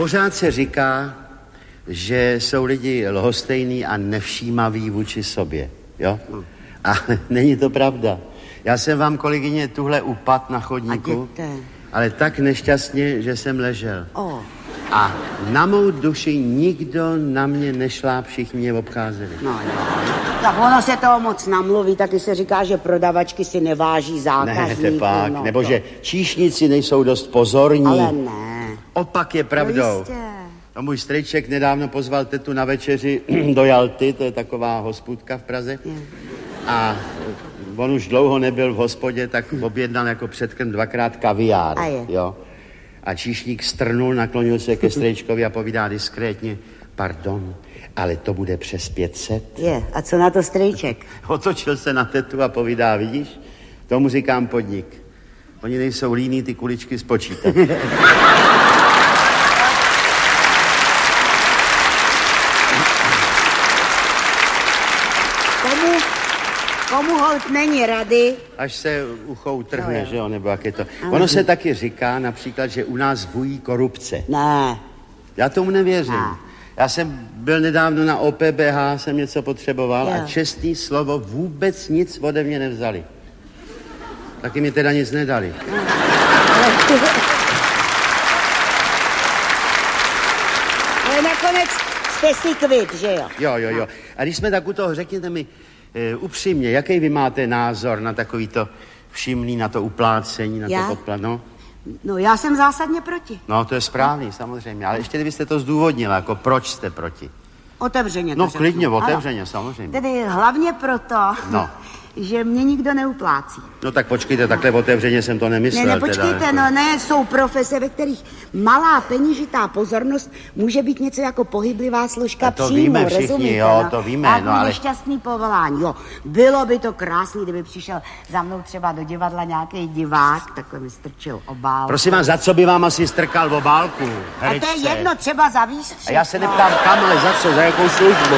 Pořád se říká, že jsou lidi lhostejní a nevšímaví vůči sobě, jo? A není to pravda. Já jsem vám, kolegyně, tuhle upad na chodníku, ale tak nešťastně, že jsem ležel. A na mou duši nikdo na mě nešláp, všichni mě obcházeli. No. Tak ono se toho moc namluví, taky se říká, že prodavačky si neváží zákazníků. Ne, tepak, nebo že číšníci nejsou dost pozorní. Ale ne. Opak je pravdou. No, můj strejček nedávno pozval tetu na večeři do Jalty, to je taková hospůdka v Praze. A on už dlouho nebyl v hospodě, tak objednal jako předkrm 2krát kaviár, jo. A číšník strnul, naklonil se ke strejčkovi a povídá diskrétně: pardon, ale to bude přes 500. A co na to strejček? Otočil se na tetu a povídá: vidíš, tomu říkám podnik. Oni nejsou líní ty kuličky spočítat. Komu holt není rady? Až se ucho utrhne, že jo, nebo jak je to. Ono se taky říká například, že u nás bují korupce. Ne. Já tomu nevěřím. Já jsem byl nedávno na OPBH, jsem něco potřeboval a čestný slovo vůbec nic ode mě nevzali. Taky mi teda nic nedali. Ale nakonec jste si kvit, že jo? Jo. A když jsme tak u toho, řekněte mi upřímně, jaký vy máte názor na takovýto všimný, na to uplácení, na to podplat, No, já jsem zásadně proti. No, to je správný, samozřejmě, ale ještě kdybyste to zdůvodnila, jako proč jste proti? Otevřeně to No, řeknu. klidně, otevřeně, samozřejmě. Tedy hlavně proto, že mě nikdo neuplácí. No tak počkejte, takhle otevřeně jsem to nemyslel. Počkejte, jsou profese, ve kterých malá peněžitá pozornost může být něco jako pohyblivá složka příjmu. To víme všichni, to víme. A nešťastný povolání, Bylo by to krásný, kdyby přišel za mnou třeba do divadla nějaký divák, takhle mi strčil obálku. Prosím vás, za co by vám asi strkal obálku, herečce? A to je jedno, třeba za výstřih. A já se neptám kam, ale za co, za jakou službu?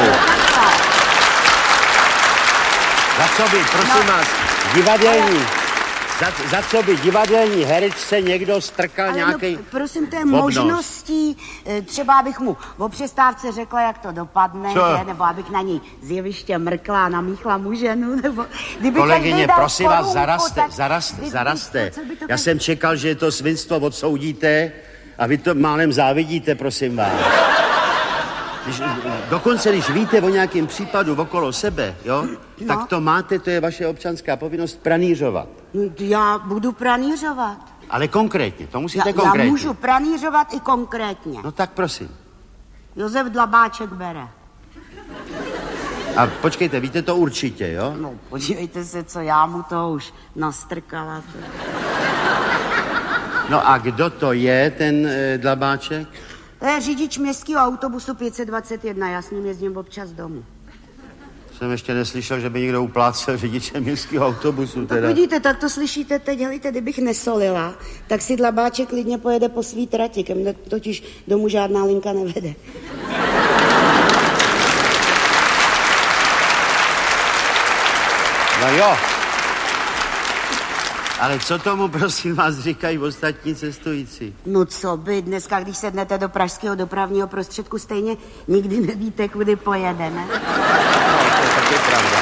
Za co by, prosím vás, divadelní, za co by divadelní herečce někdo strkal nějaký prosím, to je možností, třeba abych mu o přestávce řekla, jak to dopadne, nebo abych na něj z jeviště mrkla a namíchla mu ženu, nebo... Kolegyně, prosím vás, zaraste. Já jsem čekal, že to svinstvo odsoudíte a vy to málem závidíte, prosím vás. Dokonce, když víte o nějakém případu okolo sebe, tak to máte, to je vaše občanská povinnost pranířovat. Já budu pranířovat. Ale konkrétně, to musíte konkrétně. Já můžu pranířovat i konkrétně. No tak prosím. Josef Dlabáček bere. A počkejte, víte to určitě, jo? No, podívejte se, co já mu to už nastrkala. No a kdo to je, ten Dlabáček? To je řidič městského autobusu 521, já s ním jezdím občas domů. Jsem ještě neslyšel, že by někdo uplácel řidiče městského autobusu teda. Tak vidíte, tak to slyšíte teď, helejte, kdybych nesolila, tak si Dlabáček klidně pojede po svý trati, ke mně totiž domů žádná linka nevede. No jo. Ale co tomu, prosím vás, říkají ostatní cestující? No co by, dneska, když sednete do pražského dopravního prostředku, stejně nikdy nevíte, kudy pojede, ne? No, to je taky pravda.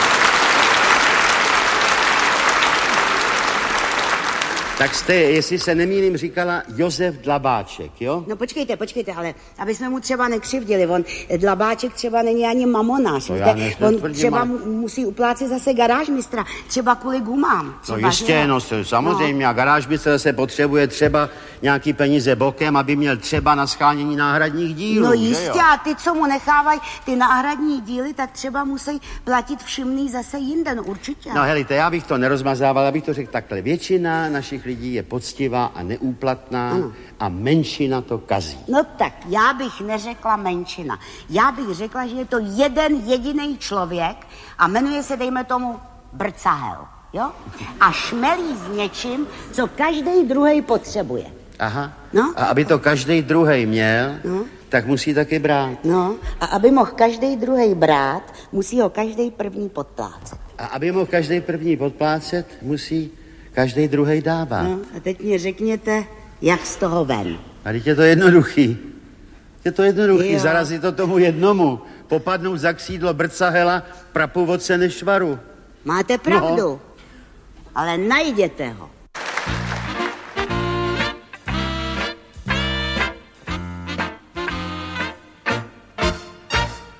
Tak jste, jestli se nemýlím, říkala Josef Dlabáček, jo? No počkejte, ale aby jsme mu třeba nekřivdili, on Dlabáček třeba není ani mamonáš, on třeba musí uplácet zase garážmistra, třeba kvůli gumám. No jistě, samozřejmě, a garážmistr zase potřebuje třeba nějaký peníze bokem, aby měl třeba na shánění náhradních dílů. No jistě, a ty, co mu nechávají ty náhradní díly, tak třeba musí platit všimný zase jinde, no určitě. No helejte, já bych to nerozmazával, abych to řekl takhle. Většina našich lidí je poctivá a neúplatná a menšina to kazí. No tak, já bych neřekla menšina. Já bych řekla, že je to jeden jediný člověk a jmenuje se, dejme tomu, Brcahel, jo? A šmelí s něčím, co každý druhej potřebuje. Aha. No? A aby to každý druhej měl, tak musí taky brát. No, a aby mohl každý druhej brát, musí ho každý první podplácet. A aby mohl každý první podplácet, musí každý druhej dávat. No, a teď mě řekněte, jak z toho ven. A teď je to jednoduchý. Je to jednoduchý, zarazí to tomu jednomu. Popadnou za křídlo Brcahela, prapůvodce Nešvaru. Máte pravdu, ale najděte ho.